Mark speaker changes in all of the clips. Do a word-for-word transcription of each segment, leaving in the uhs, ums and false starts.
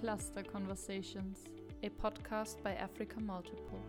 Speaker 1: Cluster Conversations, a podcast by Africa Multiple.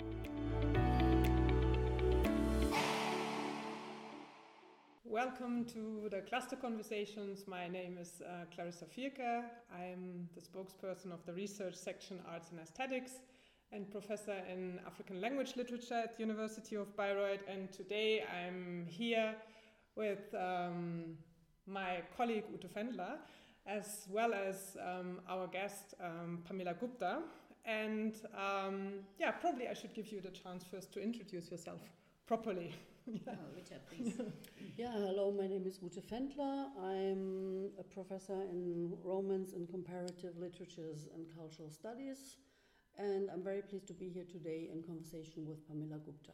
Speaker 2: Welcome to the Cluster Conversations. My name is uh, Clarissa Vierke. I'm the spokesperson of the research section Arts and Aesthetics and professor in African language literature at the University of Bayreuth. And today I'm here with um, my colleague Ute Fendler, as well as um, our guest um, Pamela Gupta. And um, yeah, probably I should give you the chance first to introduce yourself properly.
Speaker 3: Yeah. Oh, Ute, please. Yeah, hello, my name is Ute Fendler. I'm a professor in Romance and Comparative Literatures and Cultural Studies, and I'm very pleased to be here today in conversation with Pamela Gupta.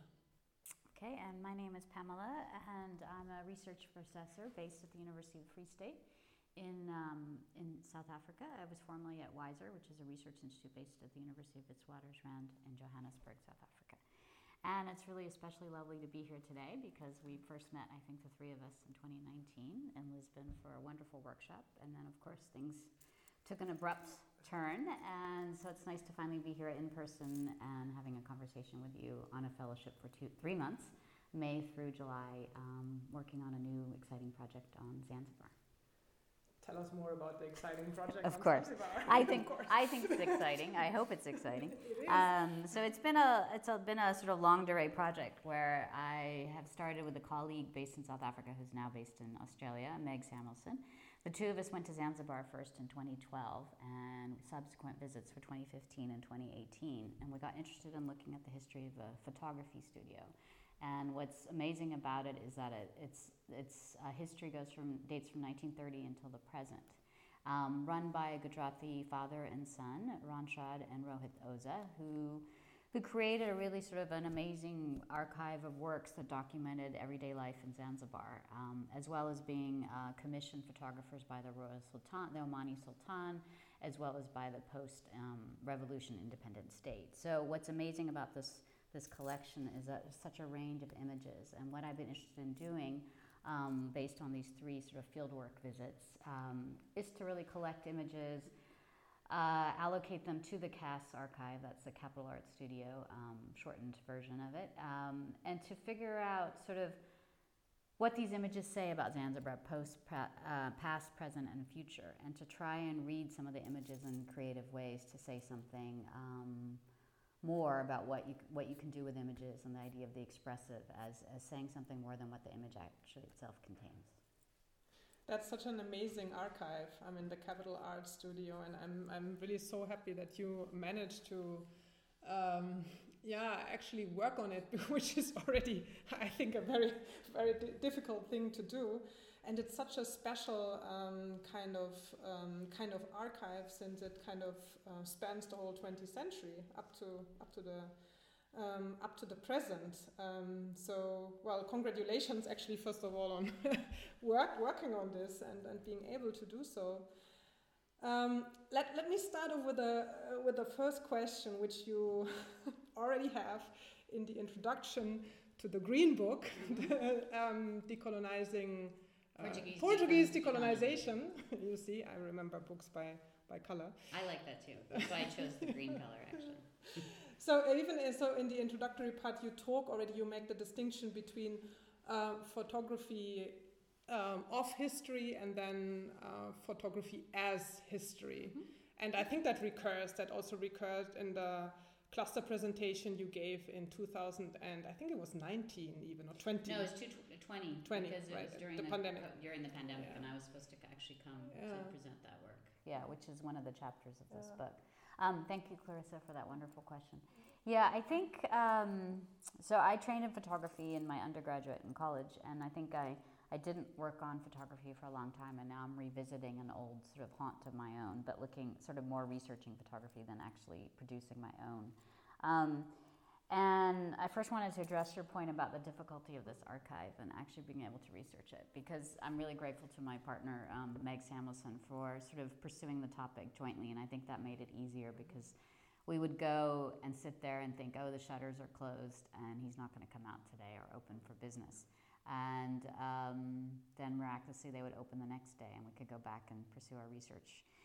Speaker 4: Okay, and my name is Pamela, and I'm a research professor based at the University of the Free State in um, in South Africa. I was formerly at WISER, which is a research institute based at the University of Witwatersrand in Johannesburg, South Africa. And it's really especially lovely to be here today because we first met, I think, the three of us in twenty nineteen in Lisbon for a wonderful workshop. And then, of course, things took an abrupt turn. And so it's nice to finally be here in person and having a conversation with you on a fellowship for two, three months, May through July, um, working on a new exciting project on Zanzibar.
Speaker 2: Tell us more about the exciting project.
Speaker 4: Of course, I think I think it's exciting. I hope it's exciting.
Speaker 2: It is.
Speaker 4: Um, so it's been a it's a, been a sort of longue durée project where I have started with a colleague based in South Africa who's now based in Australia, Meg Samuelson. The two of us went to Zanzibar first in twenty twelve and subsequent visits for twenty fifteen and twenty eighteen, and we got interested in looking at the history of a photography studio. And what's amazing about it is that it, its its uh, history goes from dates from nineteen thirty until the present. Um, run by Gujarati father and son, Ranchad and Rohit Oza, who who created a really sort of an amazing archive of works that documented everyday life in Zanzibar, um, as well as being uh, commissioned photographers by the Royal Sultan, the Omani Sultan, as well as by the post-revolution um, independent state. So what's amazing about this This collection is a, such a range of images, and what I've been interested in doing, um, based on these three sort of fieldwork visits, um, is to really collect images, uh, allocate them to the C A S archive, that's the Capital Art Studio, um, shortened version of it, um, and to figure out sort of what these images say about Zanzibar, post, uh, past, present, and future, and to try and read some of the images in creative ways to say something um, more about what you what you can do with images and the idea of the expressive as, as saying something more than what the image actually itself contains.
Speaker 2: That's such an amazing archive. I'm in the Capital Art Studio, and I'm I'm really so happy that you managed to, um, yeah, actually work on it, which is already, I think, a very very d- difficult thing to do. And it's such a special um, kind of um, kind of archive, since it kind of uh, spans the whole twentieth century up to up to the um, up to the present. Um, so, well, congratulations, actually, first of all, on work working on this and, and being able to do so. Um, let let me start off with a uh, with the first question, which you already have in the introduction to the Green Book, the, um, decolonizing. Uh,
Speaker 4: Portuguese,
Speaker 2: Portuguese decolonization. You see, I remember books by, by color.
Speaker 4: I like that too. That's why I chose the green color, actually.
Speaker 2: So even so, in the introductory part, you talk already. You make the distinction between uh, photography um, of history and then uh, photography as history, mm-hmm. and I think that recurs. That also recurred in the cluster presentation you gave in two thousand, and I think it was nineteen even, or twenty.
Speaker 4: No, it was two, twenty,
Speaker 2: twenty,
Speaker 4: because it
Speaker 2: right,
Speaker 4: was during
Speaker 2: the
Speaker 4: the,
Speaker 2: pandemic.
Speaker 4: Uh, during the pandemic,
Speaker 2: yeah.
Speaker 4: and I was supposed to actually come
Speaker 2: yeah.
Speaker 4: to present that work. Yeah, which is one of the chapters of this yeah. book. Um, thank you, Clarissa, for that wonderful question. Yeah, I think, um, so I trained in photography in my undergraduate in college, and I think I, I didn't work on photography for a long time, and now I'm revisiting an old sort of haunt of my own, but looking sort of more researching photography than actually producing my own. Um, and I first wanted to address your point about the difficulty of this archive and actually being able to research it, because I'm really grateful to my partner, um, Meg Samuelson, for sort of pursuing the topic jointly, and I think that made it easier because we would go and sit there and think, oh, the shutters are closed and he's not going to come out today or open for business. And um, then miraculously they would open the next day and we could go back and pursue our research.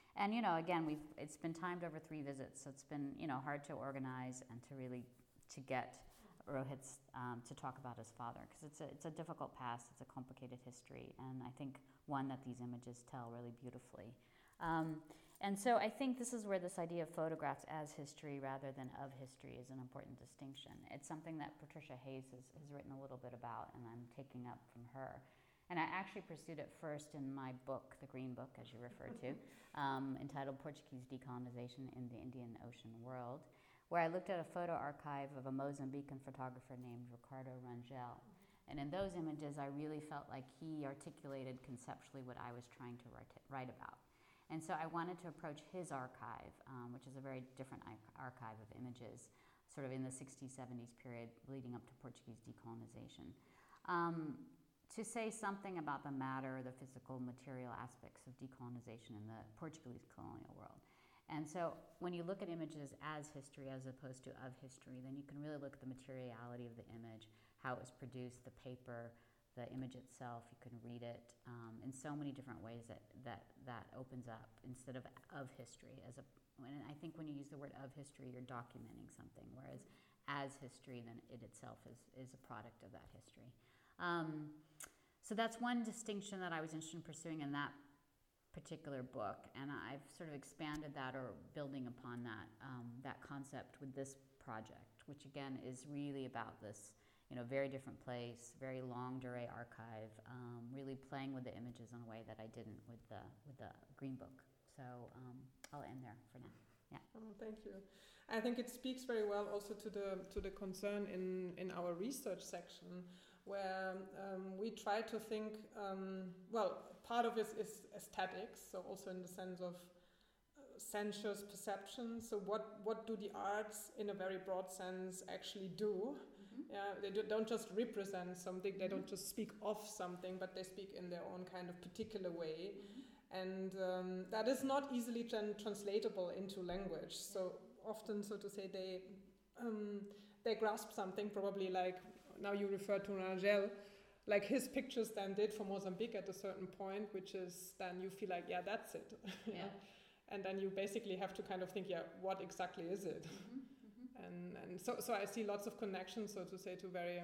Speaker 4: And, you know, again, we've it's been timed over three visits, so it's been, you know, hard to organize and to really to get Rohit's um, to talk about his father, because it's a, it's a difficult past, it's a complicated history, and I think one that these images tell really beautifully. Um, and so I think this is where this idea of photographs as history rather than of history is an important distinction. It's something that Patricia Hayes has, has written a little bit about, and I'm taking up from her. And I actually pursued it first in my book, the Green Book, as you refer to, um, entitled Portuguese Decolonization in the Indian Ocean World, where I looked at a photo archive of a Mozambican photographer named Ricardo Rangel. And in those images, I really felt like he articulated conceptually what I was trying to write, write about. And so I wanted to approach his archive, um, which is a very different archive of images, sort of in the sixties, seventies period leading up to Portuguese decolonization, um, to say something about the matter, the physical, material aspects of decolonization in the Portuguese colonial world. And so when you look at images as history as opposed to of history, then you can really look at the materiality of the image, how it was produced, the paper, the image itself. You can read it um, in so many different ways that, that that opens up instead of of history. As a, and I think when you use the word of history, you're documenting something, whereas as history, then it itself is, is a product of that history. Um, so that's one distinction that I was interested in pursuing in that particular book, and I've sort of expanded that or building upon that um, that concept with this project, which again is really about this, you know, very different place, very long durée archive, um, really playing with the images in a way that I didn't with the with the Green Book. So um, I'll end there for now. Yeah.
Speaker 2: Oh, thank you. I think it speaks very well also to the to the concern in in our research section, where um, we try to think, um, well, part of it is aesthetics, so also in the sense of uh, sensuous perception. So what, what do the arts, in a very broad sense, actually do? Mm-hmm. Yeah, they do, don't just represent something, they mm-hmm. don't just speak of something, but they speak in their own kind of particular way. Mm-hmm. And um, that is not easily tran- translatable into language. So often, so to say, they um, they grasp something, probably like, now you refer to Rangel, like his pictures then did for Mozambique at a certain point, which is then you feel like, yeah, that's it.
Speaker 4: Yeah.
Speaker 2: And then you basically have to kind of think, yeah, what exactly is it? Mm-hmm, mm-hmm. And and so so I see lots of connections, so to say, to very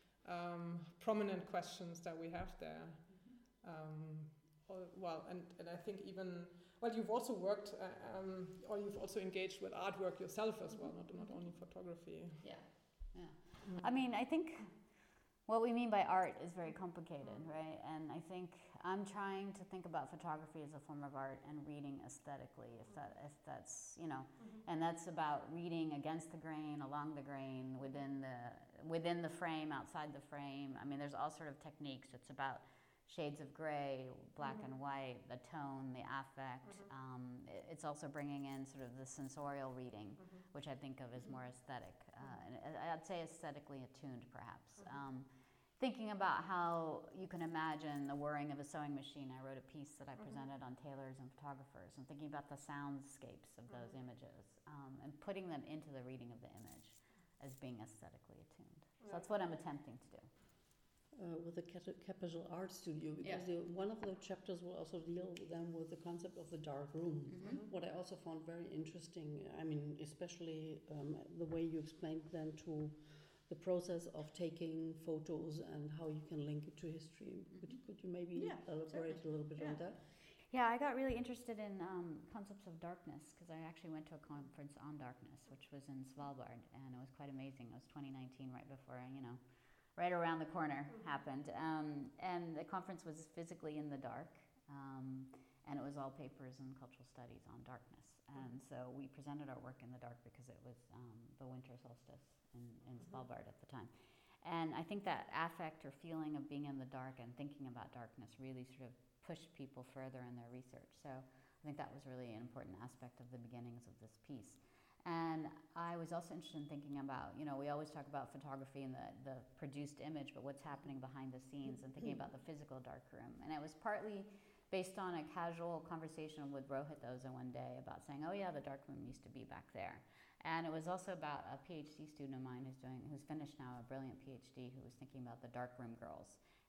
Speaker 2: um, prominent questions that we have there. Mm-hmm. Um, or, well, and, and I think even, well, you've also worked, uh, um, or you've also engaged with artwork yourself as well, not not only photography.
Speaker 4: Yeah, yeah. Mm-hmm. I mean, I think what we mean by art is very complicated, right? And I think I'm trying to think about photography as a form of art and reading aesthetically, if that, if that's, you know, mm-hmm. and that's about reading against the grain, along the grain, within the within the frame, outside the frame. I mean, there's all sort of techniques. It's about shades of gray, black mm-hmm. and white, the tone, the affect. Mm-hmm. Um, it, it's also bringing in sort of the sensorial reading, mm-hmm. which I think of as more aesthetic. Uh, and I'd say aesthetically attuned, perhaps. Mm-hmm. Um, thinking about how you can imagine the whirring of a sewing machine. I wrote a piece that I mm-hmm. presented on tailors and photographers, and thinking about the soundscapes of those mm-hmm. images, um, and putting them into the reading of the image as being aesthetically attuned. So that's what I'm attempting to do.
Speaker 3: Uh, with the Capital Art Studio, because yeah. the, one of the chapters will also deal with them with the concept of the dark room. Mm-hmm. What I also found very interesting, I mean, especially um, the way you explained then to the process of taking photos and how you can link it to history. Mm-hmm. Could, could you maybe yeah, elaborate certainly. a little bit
Speaker 4: yeah.
Speaker 3: on that?
Speaker 4: Yeah, I got really interested in um, concepts of darkness because I actually went to a conference on darkness, which was in Svalbard, and it was quite amazing. It was twenty nineteen, right before, you know, right around the corner mm-hmm. happened. Um, and the conference was physically in the dark, um, and it was all papers and cultural studies on darkness. And so we presented our work in the dark because it was um, the winter solstice in, in mm-hmm. Svalbard at the time. And I think that affect or feeling of being in the dark and thinking about darkness really sort of pushed people further in their research. So I think that was really an important aspect of the beginnings of this piece. And I was also interested in thinking about, you know, we always talk about photography and the, the produced image, but what's happening behind the scenes and thinking about the physical dark room. And it was partly based on a casual conversation with Rohit Oza one day about saying, oh yeah, the dark room used to be back there. And it was also about a PhD student of mine who's doing, who's finished now, a brilliant PhD, who was thinking about the darkroom girls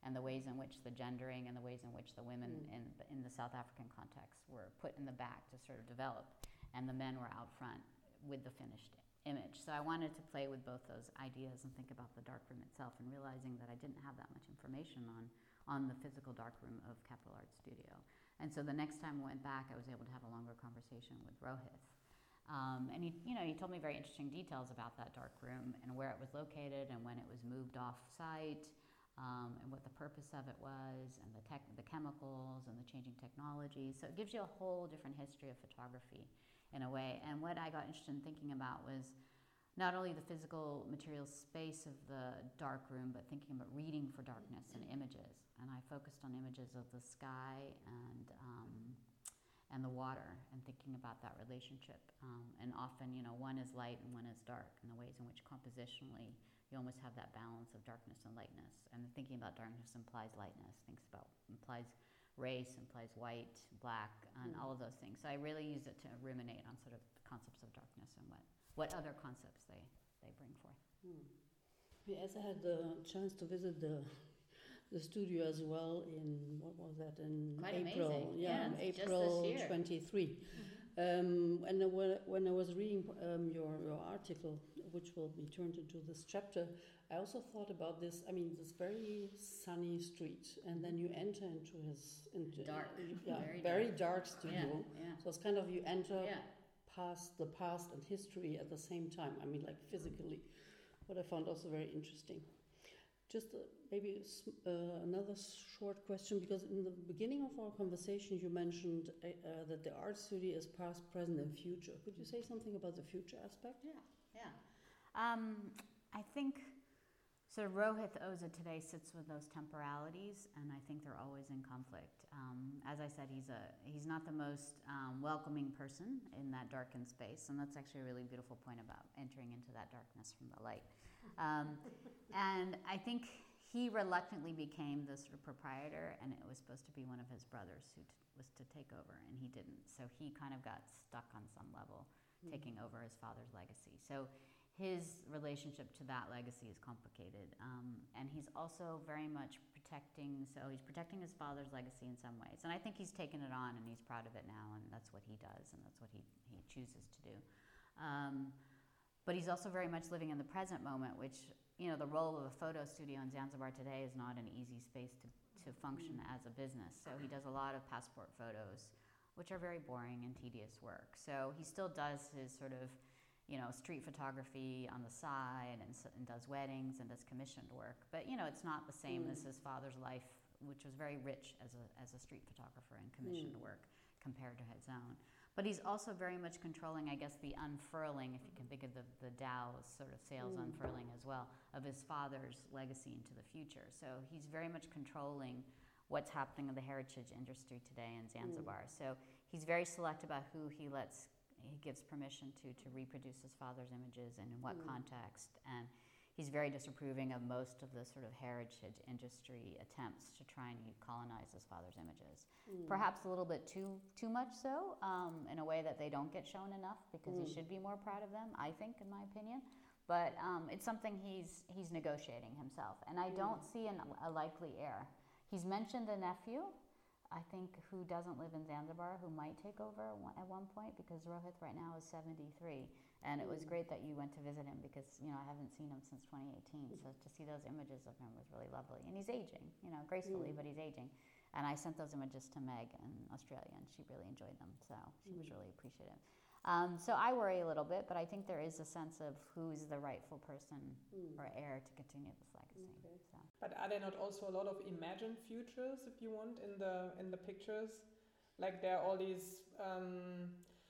Speaker 4: and the ways in which the gendering and the ways in which the women
Speaker 3: Mm.
Speaker 4: in, in the South African context were put in the back to sort of develop, and the men were out front with the finished image. So I wanted to play with both those ideas and think about the darkroom itself, and realizing that I didn't have that much information on, on the physical darkroom of Capital Art Studio. And so the next time I went back, I was able to have a longer conversation with Rohith. Um, and he, you know, he told me very interesting details about that darkroom and where it was located and when it was moved off-site, um, and what the purpose of it was, and the, tech, the chemicals and the changing technology. So it gives you a whole different history of photography in a way. And what I got interested in thinking about was not only the physical material space of the darkroom, but thinking about reading for darkness in images. And I focused on images of the sky and um, and the water, and thinking about that relationship. Um, and often, you know, one is light and one is dark, and the ways in which compositionally you almost have that balance of darkness and lightness. And thinking about darkness implies lightness, thinks about implies race, implies white, black, and mm. all of those things. So I really use it to ruminate on sort of concepts of darkness and what, what other concepts they, they bring forth.
Speaker 3: Mm. Yes, I had the chance to visit the the studio as well in, what was that, in
Speaker 4: Quite
Speaker 3: April.
Speaker 4: amazing.
Speaker 3: Yeah,
Speaker 4: Yeah,
Speaker 3: in
Speaker 4: just
Speaker 3: April
Speaker 4: this year.
Speaker 3: twenty-three.
Speaker 4: Mm-hmm.
Speaker 3: Um, and I wa- when I was reading um, your, your article, which will be turned into this chapter, I also thought about this, I mean, this very sunny street, and then you enter into his... Into,
Speaker 4: Dark.
Speaker 3: Yeah,
Speaker 4: Very
Speaker 3: very
Speaker 4: dark.
Speaker 3: dark, studio.
Speaker 4: Yeah, yeah.
Speaker 3: So it's kind of, you enter
Speaker 4: Yeah.
Speaker 3: past the past and history at the same time. I mean, like physically. What I found also very interesting. Just uh, maybe s- uh, another short question, because in the beginning of our conversation you mentioned uh, uh, that the art studio is past, present, and future. Could you say something about the future aspect?
Speaker 4: Yeah, yeah. Um, I think sort of Rohith Oza today sits with those temporalities, and I think they're always in conflict. Um, as I said, he's a he's not the most um, welcoming person in that darkened space, and that's actually a really beautiful point about entering into that darkness from the light. Um, and I think he reluctantly became the sort of proprietor, and it was supposed to be one of his brothers who t- was to take over, and he didn't. So he kind of got stuck on some level, mm-hmm. taking over his father's legacy. So his relationship to that legacy is complicated. Um, and he's also very much protecting, so he's protecting his father's legacy in some ways. And I think he's taken it on, and he's proud of it now, and that's what he does, and that's what he, he chooses to do. Um, But he's also very much living in the present moment, which, you know, the role of a photo studio in Zanzibar today is not an easy space to, to function mm. as a business. So he does a lot of passport photos, which are very boring and tedious work. So he still does his sort of, you know, street photography on the side, and, and does weddings and does commissioned work. But, you know, it's not the same mm. as his father's life, which was very rich as a, as a street photographer and commissioned mm. work compared to his own. But he's also very much controlling, I guess, the unfurling, if you can think of the, the Dao sort of sails mm. unfurling as well, of his father's legacy into the future. So he's very much controlling what's happening in the heritage industry today in Zanzibar. Mm. So he's very select about who he lets, he gives permission to, to reproduce his father's images and in what mm. context. And he's very disapproving of most of the sort of heritage industry attempts to try and colonize his father's images. Mm. Perhaps a little bit too too much so, um, in a way that they don't get shown enough, because mm. he should be more proud of them, I think, in my opinion. But um, it's something he's he's negotiating himself, and I mm. don't see an, a likely heir. He's mentioned a nephew, I think, who doesn't live in Zanzibar, who might take over at one point, because Rohith right now is seventy-three. And it was great that you went to visit him, because, you know, I haven't seen him since twenty eighteen. So to see those images of him was really lovely. And he's aging, you know, gracefully, mm. but he's aging. And I sent those images to Meg in Australia, and she really enjoyed them. So she mm. was really appreciative. Um, so I worry a little bit, but I think there is a sense of who's the rightful person mm. or heir to continue this legacy. Okay. So.
Speaker 2: But are there not also a lot of imagined futures, if you want, in the in the pictures? Like there are all these... Um,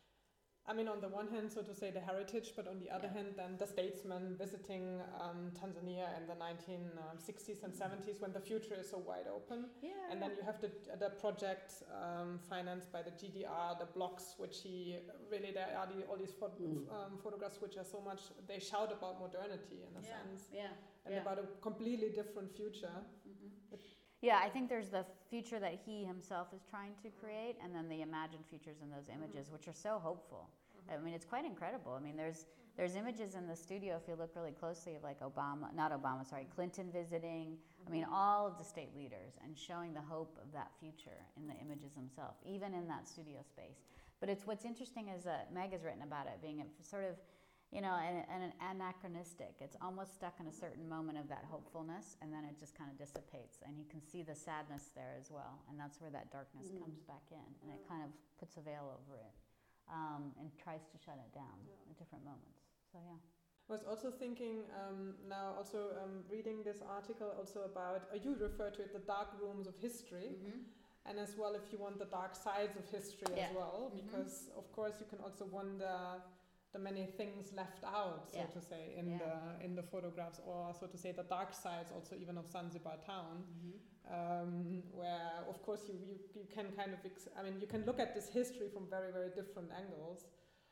Speaker 2: I mean, on the one hand, so to say, the heritage, but on the other yeah. hand, then the statesman visiting um, Tanzania in the nineteen sixties and seventies, when the future is so wide open.
Speaker 4: Yeah.
Speaker 2: And then you have the the project um, financed by the G D R, the blocks, which he really, there are the, all these pho- mm. um, photographs which are so much, they shout about modernity in a
Speaker 4: yeah.
Speaker 2: sense.
Speaker 4: Yeah.
Speaker 2: And
Speaker 4: yeah.
Speaker 2: about a completely different future.
Speaker 4: Mm-hmm. Yeah, I think there's the future that he himself is trying to create, and then the imagined futures in those images, mm-hmm. which are so hopeful. I mean, it's quite incredible. I mean, there's there's images in the studio, if you look really closely, of like Obama, not Obama, sorry, Clinton visiting. I mean, all of the state leaders, and showing the hope of that future in the images themselves, even in that studio space. But it's what's interesting is that Meg has written about it being a sort of, you know, an, an anachronistic. It's almost stuck in a certain moment of that hopefulness, and then it just kind of dissipates, and you can see the sadness there as well, and that's where that darkness mm. comes back in, and it kind of puts a veil over it, um, and tries to shut it down yeah. at different moments. So yeah.
Speaker 2: I was also thinking um, now, also um, reading this article also about, uh, you refer to it, the dark rooms of history, mm-hmm. and as well, if you want, the dark sides of history yeah. as well, mm-hmm. because of course you can also wonder the many things left out, so yeah. to say, in yeah. the in the photographs, or so to say, the dark sides also even of Zanzibar town, mm-hmm. um, where of course you, you you can kind of, ex- I mean, you can look at this history from very, very different angles.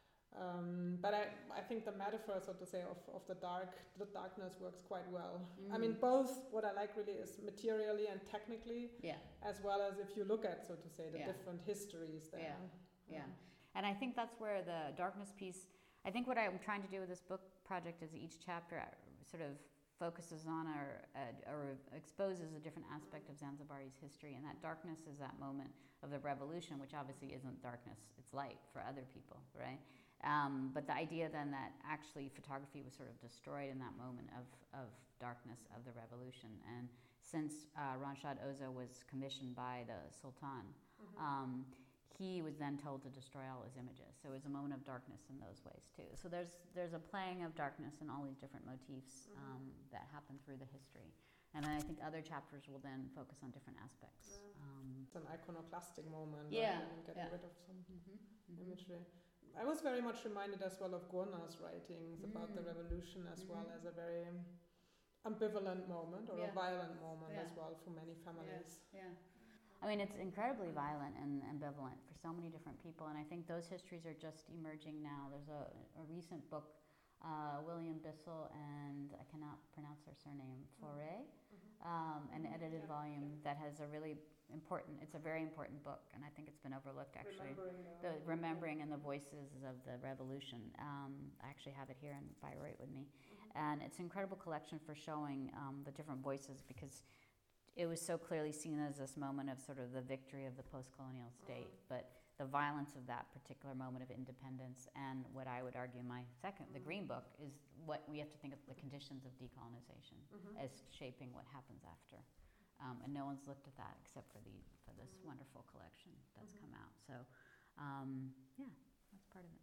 Speaker 2: Um, but I, I think the metaphor, so to say, of, of the dark, the darkness works quite well. Mm. I mean, both what I like really is materially and technically,
Speaker 4: yeah.
Speaker 2: as well as if you look at, so to say, the
Speaker 4: yeah.
Speaker 2: different histories there.
Speaker 4: Yeah, yeah. And I think that's where the darkness piece, I think what I'm trying to do with this book project is each chapter sort of focuses on or, uh, or exposes a different aspect of Zanzibari's history, and that darkness is that moment of the revolution, which obviously isn't darkness, it's light for other people, right? Um, but the idea then that actually photography was sort of destroyed in that moment of, of darkness of the revolution. And since uh, Ranshad Oza was commissioned by the Sultan, mm-hmm. um, he was then told to destroy all his images. So it was a moment of darkness in those ways too. So there's there's a playing of darkness in all these different motifs um, mm-hmm. that happen through the history. And then I think other chapters will then focus on different aspects.
Speaker 2: Yeah.
Speaker 4: Um,
Speaker 2: it's an iconoclastic moment,
Speaker 4: yeah,
Speaker 2: right? And getting
Speaker 4: yeah.
Speaker 2: rid of some
Speaker 4: mm-hmm. Mm-hmm.
Speaker 2: imagery. I was very much reminded as well of Gurna's writings mm. about the revolution as mm-hmm. well as a very ambivalent moment or yeah. a violent moment yeah. as well for many families.
Speaker 4: Yeah. yeah. I mean, it's incredibly violent and ambivalent for so many different people, and I think those histories are just emerging now. There's a, a recent book, uh, William Bissell and I cannot pronounce her surname, Fauré, mm-hmm. um, an edited yeah. volume that has a really important, it's a very important book, and I think it's been overlooked actually.
Speaker 2: Remembering
Speaker 4: the, the remembering and the voices of the revolution. Um, I actually have it here in Bayreuth with me, mm-hmm. and it's an incredible collection for showing um, the different voices, because it was so clearly seen as this moment of sort of the victory of the post-colonial state, mm-hmm. but the violence of that particular moment of independence, and what I would argue my second, mm-hmm. the Green Book, is what we have to think of the conditions of decolonization mm-hmm. as shaping what happens after. Um, and no one's looked at that except for the for this mm-hmm. wonderful collection that's mm-hmm. come out. So, um, yeah, that's part of it.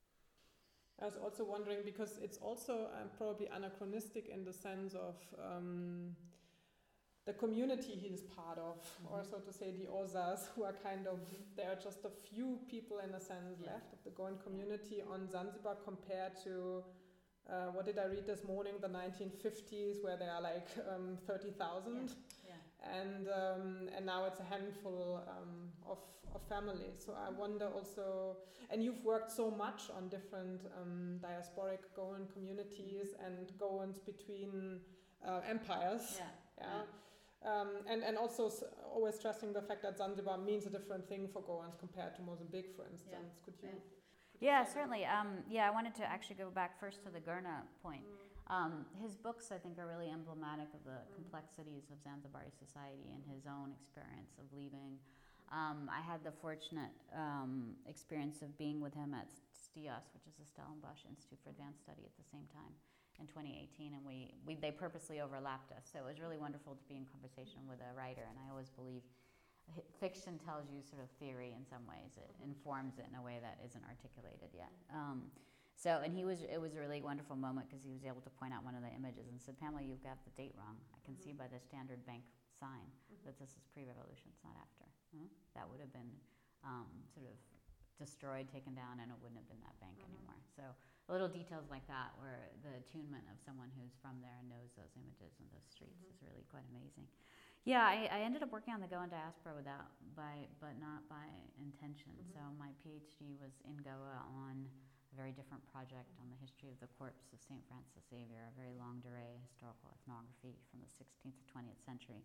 Speaker 2: I was also wondering, because it's also um, probably anachronistic in the sense of um, the community he is part of, mm-hmm. or so to say the Ozas, who are kind of, mm-hmm. there are just a few people in a sense yeah. left of the Goan community on Zanzibar compared to Uh, what did I read this morning? The nineteen fifties, where there are like um, thirty thousand,
Speaker 4: yeah. yeah.
Speaker 2: and um, and now it's a handful um, of of families. So I wonder also, and you've worked so much on different um, diasporic Goan communities and Goans between uh, empires.
Speaker 4: Yeah.
Speaker 2: yeah.
Speaker 4: yeah.
Speaker 2: Um, and and also s- always stressing the fact that Zanzibar means a different thing for Goans compared to Mozambique, for instance.
Speaker 4: Yeah.
Speaker 2: Could you?
Speaker 4: Yeah. Yeah, certainly. Um, yeah, I wanted to actually go back first to the Gurna point. Mm. Um, his books, I think, are really emblematic of the mm. complexities of Zanzibari society and his own experience of leaving. Um, I had the fortunate um, experience of being with him at STIAS, which is the Stellenbosch Institute for Advanced Study, at the same time in twenty eighteen, and we, we they purposely overlapped us. So it was really wonderful to be in conversation with a writer, and I always believe fiction tells you sort of theory in some ways. It informs it in a way that isn't articulated yet. Um, so, and he was, it was a really wonderful moment because he was able to point out one of the images and said, Pamela, you've got the date wrong. I can mm-hmm. see by the Standard Bank sign mm-hmm. that this is pre-revolution, it's not after. Hmm? That would have been um, sort of destroyed, taken down, and it wouldn't have been that bank mm-hmm. anymore. So little details like that, where the attunement of someone who's from there and knows those images and those streets mm-hmm. is really quite amazing. Yeah, I, I ended up working on the Goan diaspora without, by, but not by intention. Mm-hmm. So my PhD was in Goa on a very different project on the history of the corpse of Saint Francis Xavier, a very longue durée historical ethnography from the sixteenth to twentieth century.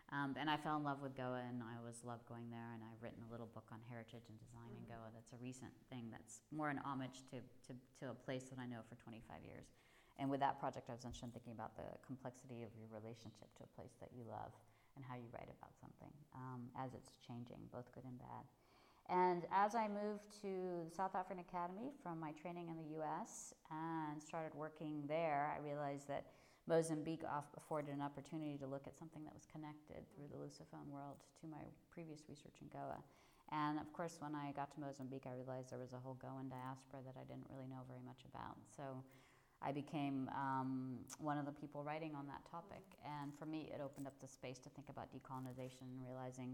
Speaker 4: Um, and I fell in love with Goa, and I always loved going there. And I've written a little book on heritage and design mm-hmm. in Goa. That's a recent thing. That's more an homage to, to, to a place that I know for twenty-five years. And with that project, I was interested in thinking about the complexity of your relationship to a place that you love and how you write about something um, as it's changing, both good and bad. And as I moved to the South African Academy from my training in the U S and started working there, I realized that Mozambique afforded an opportunity to look at something that was connected through the Lusophone world to my previous research in Goa. And of course, when I got to Mozambique, I realized there was a whole Goan diaspora that I didn't really know very much about. So I became um, one of the people writing on that topic. And for me, it opened up the space to think about decolonization and realizing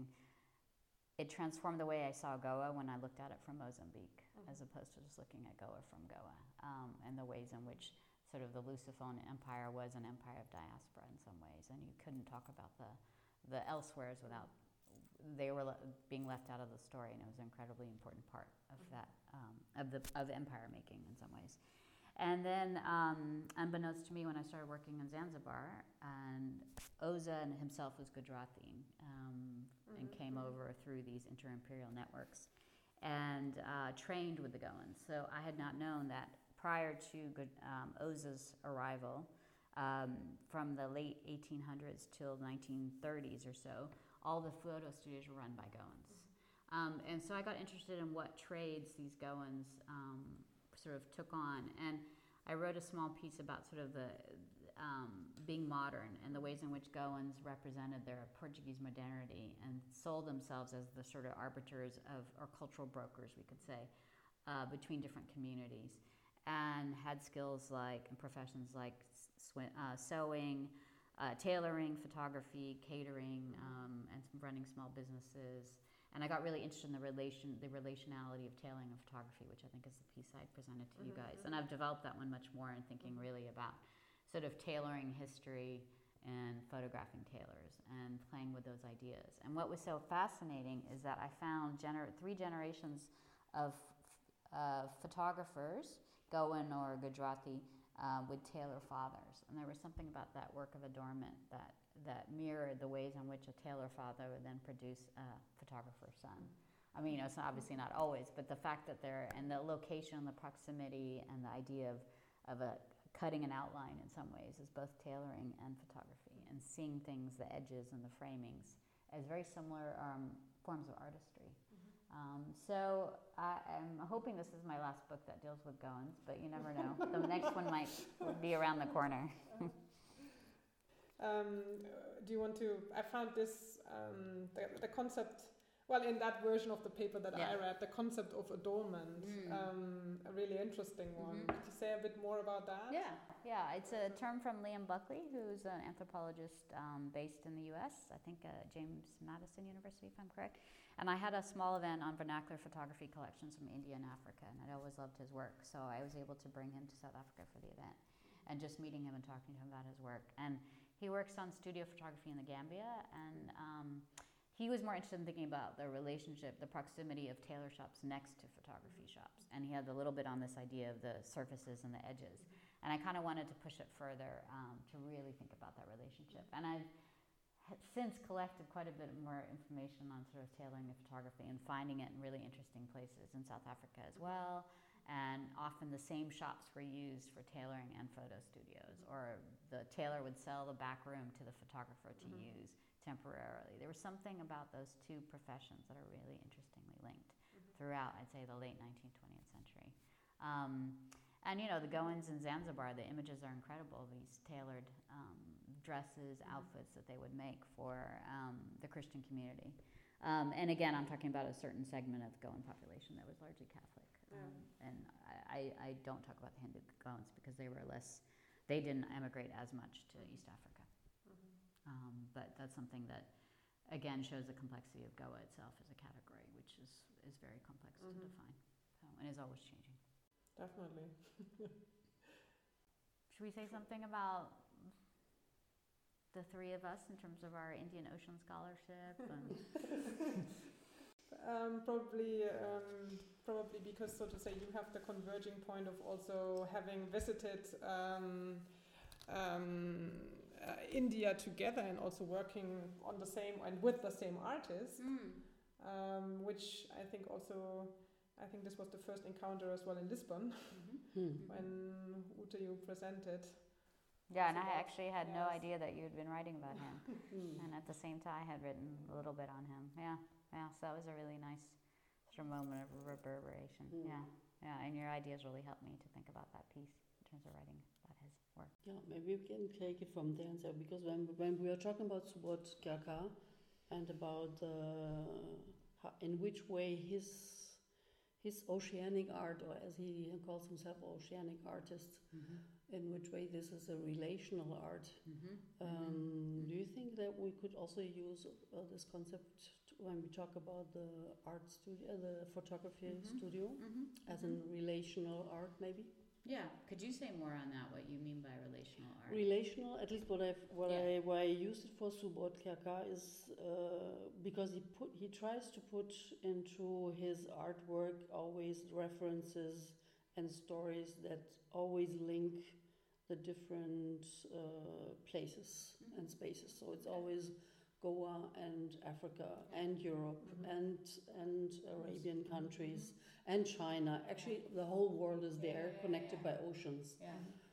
Speaker 4: it transformed the way I saw Goa when I looked at it from Mozambique, mm-hmm. as opposed to just looking at Goa from Goa, um, and the ways in which sort of the Lusophone empire was an empire of diaspora in some ways, and you couldn't talk about the the elsewheres without, they were le- being left out of the story, and it was an incredibly important part of mm-hmm. that, um, of the of empire making in some ways. And then, um, unbeknownst to me, when I started working in Zanzibar, and Oza himself was Gujarati, um, mm-hmm. and came over through these inter-imperial networks, and uh, trained with the Goans. So I had not known that prior to um, Oza's arrival, um, from the late eighteen hundreds till nineteen thirties or so, all the photo studios were run by Goans. Mm-hmm. Um, and so I got interested in what trades these Goans um, sort of took on. And I wrote a small piece about sort of the um, being modern and the ways in which Goans represented their Portuguese modernity and sold themselves as the sort of arbiters of, or cultural brokers, we could say, uh, between different communities. And had skills like, and professions like sw- uh, sewing, uh, tailoring, photography, catering, um, and some running small businesses. And I got really interested in the relation, the relationality of tailoring and photography, which I think is the piece I presented to mm-hmm. you guys. And I've developed that one much more in thinking really about sort of tailoring history and photographing tailors and playing with those ideas. And what was so fascinating is that I found gener- three generations of uh, photographers, Goan or Gujarati, uh, with tailor fathers. And there was something about that work of adornment that, that mirrored the ways in which a tailor father would then produce a photographer son. I mean, you know, it's obviously not always, but the fact that they're, and the location, the proximity, and the idea of, of a cutting an outline in some ways is both tailoring and photography, and seeing things, the edges and the framings, as very similar um, forms of artistry. Um, so I, I'm hoping this is my last book that deals with Goans, but you never know. The next one might be around the corner.
Speaker 2: um, do you want to, I found this, um, the, the concept, well, in that version of the paper that yeah. I read, the concept of adornment, mm. um, a really interesting one. Mm-hmm. Could you say a bit more about that?
Speaker 4: Yeah, yeah. It's a term from Liam Buckley, who's an anthropologist um, based in the U S, I think uh, James Madison University, if I'm correct. And I had a small event on vernacular photography collections from India and Africa, and I'd always loved his work. So I was able to bring him to South Africa for the event, and just meeting him and talking to him about his work. And he works on studio photography in the Gambia, and um, he was more interested in thinking about the relationship, the proximity of tailor shops next to photography shops. And he had a little bit on this idea of the surfaces and the edges. And I kind of wanted to push it further um, to really think about that relationship. And I've since collected quite a bit more information on sort of tailoring and photography and finding it in really interesting places in South Africa as well. And often the same shops were used for tailoring and photo studios, or the tailor would sell the back room to the photographer to mm-hmm. use temporarily. There was something about those two professions that are really interestingly linked mm-hmm. throughout, I'd say, the late nineteenth, twentieth century. Um, and, you know, the Goans in Zanzibar, the images are incredible, these tailored um, dresses, mm-hmm. outfits that they would make for um, the Christian community. Um, and again, I'm talking about a certain segment of Goan population that was largely Catholic.
Speaker 2: Yeah.
Speaker 4: Um, and I, I don't talk about the Hindu Goans because they were less, they didn't emigrate as much to East Africa. Mm-hmm. Um, but that's something that, again, shows the complexity of Goa itself as a category, which is, is very complex mm-hmm. to define, so, and is always changing.
Speaker 2: Definitely.
Speaker 4: Should we say something about the three of us in terms of our Indian Ocean scholarship? And
Speaker 2: um, probably, um, probably because, so to say, you have the converging point of also having visited um, um, uh, India together and also working on the same and with the same artist,
Speaker 4: Mm.
Speaker 2: um, which I think also, I think this was the first encounter as well in Lisbon
Speaker 4: Mm-hmm.
Speaker 3: Hmm.
Speaker 2: when Ute you presented.
Speaker 4: Yeah, and I
Speaker 2: about-
Speaker 4: actually had no
Speaker 2: yes.
Speaker 4: idea that you had been writing about him.
Speaker 3: Hmm.
Speaker 4: And at the same time, I had written a little bit on him. Yeah, yeah. So that was a really nice sort of moment of reverberation.
Speaker 3: Mm.
Speaker 4: Yeah, yeah. And your ideas really helped me to think about that piece in terms of writing about his work.
Speaker 3: Yeah, maybe we can take it from there and say, because when when we were talking about Subodh Kaka and about uh, how, in which way his his oceanic art, or as he calls himself, oceanic artist,
Speaker 4: Mm-hmm.
Speaker 3: in which way this is a relational art.
Speaker 4: Mm-hmm.
Speaker 3: Um, do you think that we could also use uh, this concept t- when we talk about the art studio, the photography
Speaker 4: Mhm.
Speaker 3: studio,
Speaker 4: Mm-hmm.
Speaker 3: as in relational art, maybe?
Speaker 4: Yeah. Could you say more on that? What you mean by relational art?
Speaker 3: Relational, at least what I what
Speaker 4: Yeah.
Speaker 3: I why I used it for Subodh Kaka is uh, because he put he tries to put into his artwork always references and stories that always link the different uh, places
Speaker 4: Mhm.
Speaker 3: and spaces. So it's always Goa and Africa and Europe
Speaker 4: Mhm.
Speaker 3: and and Arabian countries and China. Actually, the whole world is there,
Speaker 4: Yeah, yeah,
Speaker 3: connected
Speaker 4: yeah.
Speaker 3: by oceans.
Speaker 4: Yeah.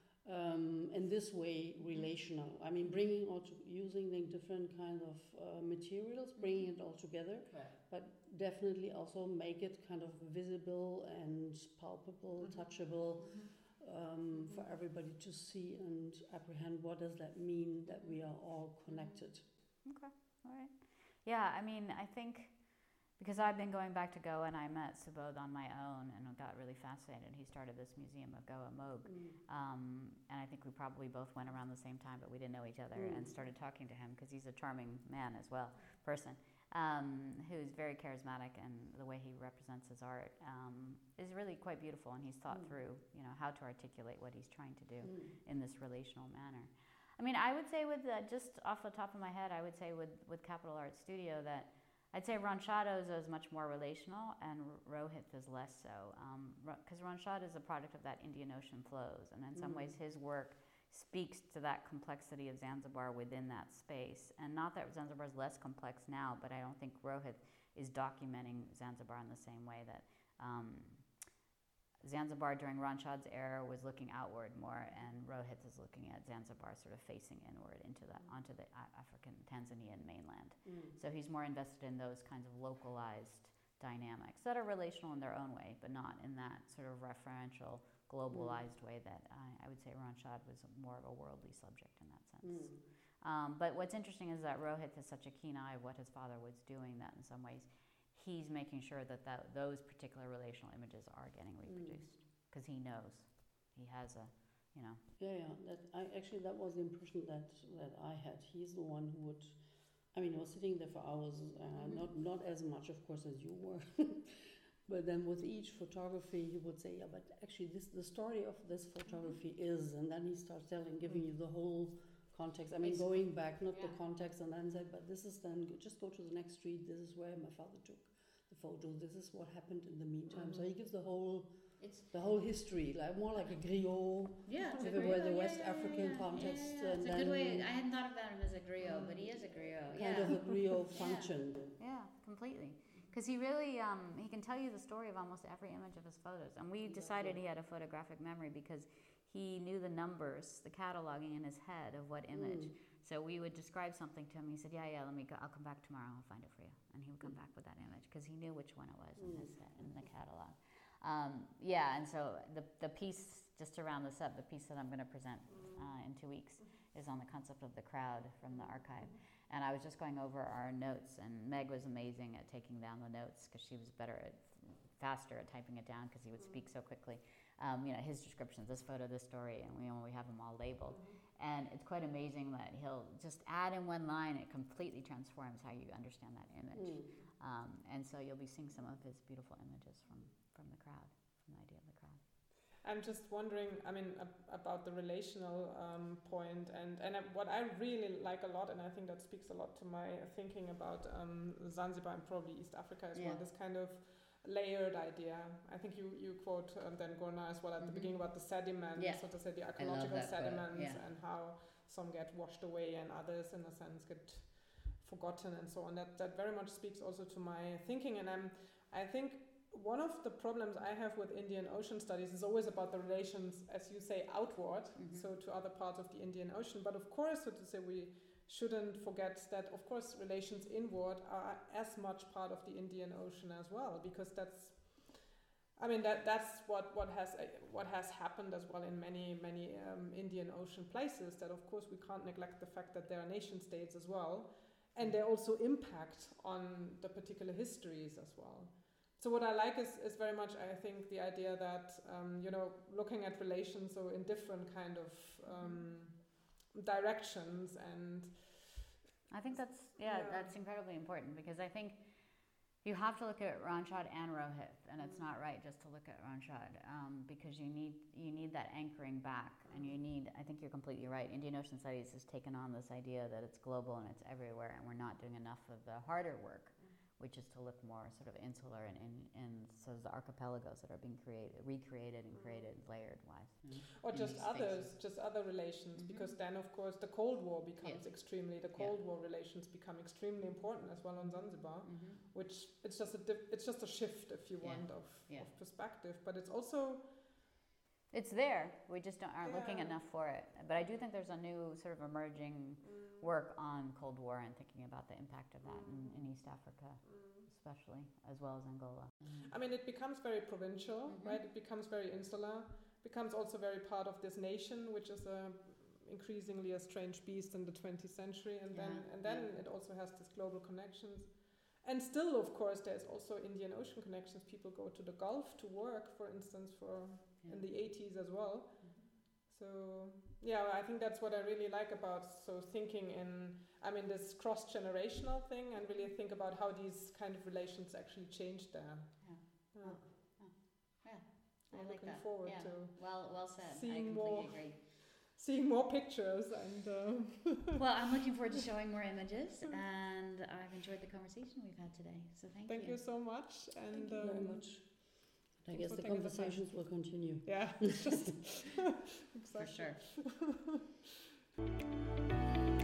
Speaker 3: Um, in this way, relational. I mean, bringing all to, using the different kind of uh, materials, bringing it all together,
Speaker 4: Correct.
Speaker 3: but definitely also make it kind of visible and palpable,
Speaker 2: Mhm.
Speaker 3: touchable,
Speaker 4: Mm-hmm.
Speaker 3: um, for everybody to see and apprehend. What does that mean that we are all connected?
Speaker 4: Okay, all right. Yeah, I mean, I think because I've been going back to Goa and I met Subodh on my own and got really fascinated. He started this museum of Goa Moog. Um, and I think we probably both went around the same time, but we didn't know each other
Speaker 3: Mm.
Speaker 4: and started talking to him because he's a charming man as well, person, um, who's very charismatic, and the way he represents his art um, is really quite beautiful. And he's thought
Speaker 3: Mm.
Speaker 4: through, you know, how to articulate what he's trying to do
Speaker 3: Mm.
Speaker 4: in this relational manner. I mean, I would say with the, just off the top of my head, I would say with, with Capital Art Studio that I'd say Ranchados is much more relational and Rohit is less so. Because um, Ranchad is a product of that Indian Ocean flows, and in some
Speaker 3: Mm.
Speaker 4: ways his work speaks to that complexity of Zanzibar within that space. And not that Zanzibar is less complex now, but I don't think Rohit is documenting Zanzibar in the same way that um, Zanzibar during Ranchad's era was looking outward more, and Rohit is looking at Zanzibar sort of facing inward into the onto the A- African Tanzanian mainland.
Speaker 3: Mm.
Speaker 4: So he's more invested in those kinds of localized dynamics that are relational in their own way, but not in that sort of referential, globalized way that I, I would say Ranchad was more of a worldly subject in that sense.
Speaker 3: Mm.
Speaker 4: Um, but what's interesting is that Rohit has such a keen eye of what his father was doing that in some ways he's making sure that, that those particular relational images are getting reproduced because he knows. He has a, you know.
Speaker 3: Yeah, yeah. That I actually that was the impression that that I had. He's the one who would. I mean, I was sitting there for hours, uh,
Speaker 4: Mhm.
Speaker 3: not not as much, of course, as you were. But then with each photography, he would say, "Yeah, but actually, this the story of this photography is," and then he starts telling, giving you the whole context. I mean,
Speaker 4: It's-
Speaker 3: going back, not the
Speaker 4: yeah.
Speaker 3: context, and then say, "But this is then just go to the next street. This is where my father took the photo. This is what happened in the meantime." So he gives the whole
Speaker 4: It's
Speaker 3: the whole history, like more like a griot.
Speaker 4: yeah, it's
Speaker 3: If
Speaker 4: a
Speaker 3: it were
Speaker 4: griot,
Speaker 3: the
Speaker 4: yeah,
Speaker 3: West
Speaker 4: yeah,
Speaker 3: African
Speaker 4: yeah,
Speaker 3: context,
Speaker 4: Yeah, yeah,
Speaker 3: and
Speaker 4: it's a good way.
Speaker 3: then-
Speaker 4: I hadn't thought about him as a griot, but he is a griot.
Speaker 3: Kind
Speaker 4: yeah.
Speaker 3: of a griot function.
Speaker 4: Yeah, completely. Because he really, um, he can tell you the story of almost every image of his photos. And we decided he had a photographic memory because he knew the numbers, the cataloging in his head of what image.
Speaker 3: Mm.
Speaker 4: So we would describe something to him. He said, yeah, yeah, let me go. I'll come back tomorrow. I'll find it for you. And he would come back with that image because he knew which one it was in, his, in the catalog. Um, yeah, and so the, the piece, just around this up, the piece that I'm going to present uh, in two weeks is on the concept of the crowd from the archive. And I was just going over our notes, and Meg was amazing at taking down the notes because she was better at, faster at typing it down because he would speak so quickly. Um, you know, his descriptions, this photo, this story, and we, we have them all labeled. And it's quite amazing that he'll just add in one line, it completely transforms how you understand that image.
Speaker 3: Mm.
Speaker 4: Um, and so you'll be seeing some of his beautiful images from, from the crowd, from the idea of the crowd.
Speaker 2: I'm just wondering, I mean, ab- about the relational um, point, and and uh, what I really like a lot, and I think that speaks a lot to my thinking about um, Zanzibar and probably East Africa as well.
Speaker 4: Yeah.
Speaker 2: This kind of layered idea. I think you you quote um, then Gorna as well at
Speaker 4: Mhm.
Speaker 2: the beginning about the sediments,
Speaker 4: Yeah.
Speaker 2: so to say, the
Speaker 4: love
Speaker 2: archaeological
Speaker 4: that quote,
Speaker 2: sediments,
Speaker 4: yeah.
Speaker 2: and how some get washed away and others in a sense get forgotten and so on. That that very much speaks also to my thinking, and I'm I think one of the problems I have with Indian Ocean studies is always about the relations, as you say, outward, mm-hmm. so to other parts of the Indian Ocean. But of course, so to say, we shouldn't forget that, of course, relations inward are as much part of the Indian Ocean as well, because that's, I mean, that that's what, what has uh, what has happened as well in many, many um, Indian Ocean places, that of course we can't neglect the fact that there are nation states as well, and they also impact on the particular histories as well. So what I like is, is very much, I think, the idea that, um, you know, looking at relations so in different kind of um, directions, and
Speaker 4: I think that's, yeah, yeah, that's incredibly important, because I think you have to look at Ranchad and Rohit, and it's not right just to look at Ranchad, um, because you need you need that anchoring back, and you need, I think you're completely right, Indian Ocean Studies has taken on this idea that it's global and it's everywhere, and we're not doing enough of the harder work, which is to look more sort of insular and in, in sort of the archipelagos that are being created, recreated and created layered wise. Mm-hmm.
Speaker 2: Or just others, spaces. just other relations, mm-hmm. because then of course the Cold War becomes yes. extremely, the Cold yeah. War relations become extremely important as well on Zanzibar, mm-hmm. which it's just a diff, it's just a shift, if you want, yeah. of, yeah. of perspective, but it's also...
Speaker 4: It's there, we just don't, aren't yeah. looking enough for it. But I do think there's a new sort of emerging mm. work on Cold War and thinking about the impact of that mm. in, in East Africa, mm. especially, as well as Angola. Mm.
Speaker 2: I mean, it becomes very provincial, mm-hmm. right? It becomes very insular, becomes also very part of this nation, which is a, increasingly a strange beast in the twentieth century. And yeah. then, and then yeah. it also has these global connections. And still, of course, there's also Indian Ocean connections. People go to the Gulf to work, for instance, for yeah. in the eighties as well. Mm-hmm. So, yeah, I think that's what I really like about, so thinking in, I mean, this cross-generational thing, and really think about how these kind of relations actually changed there. Yeah. Yeah.
Speaker 4: Oh. Oh. Yeah.
Speaker 2: I'm
Speaker 4: I like
Speaker 2: looking
Speaker 4: that.
Speaker 2: forward
Speaker 4: yeah.
Speaker 2: to
Speaker 4: well, well said.
Speaker 2: Seeing
Speaker 4: I completely
Speaker 2: more,
Speaker 4: agree.
Speaker 2: Seeing more pictures and... Uh,
Speaker 4: well, I'm looking forward to showing more images, and I've enjoyed the conversation we've had today, so thank,
Speaker 2: thank you.
Speaker 4: you.
Speaker 2: Thank you so much. And,
Speaker 3: thank you
Speaker 2: um,
Speaker 3: very much. I guess the conversations
Speaker 2: the
Speaker 3: will continue.
Speaker 2: Yeah, just exactly.
Speaker 4: For sure.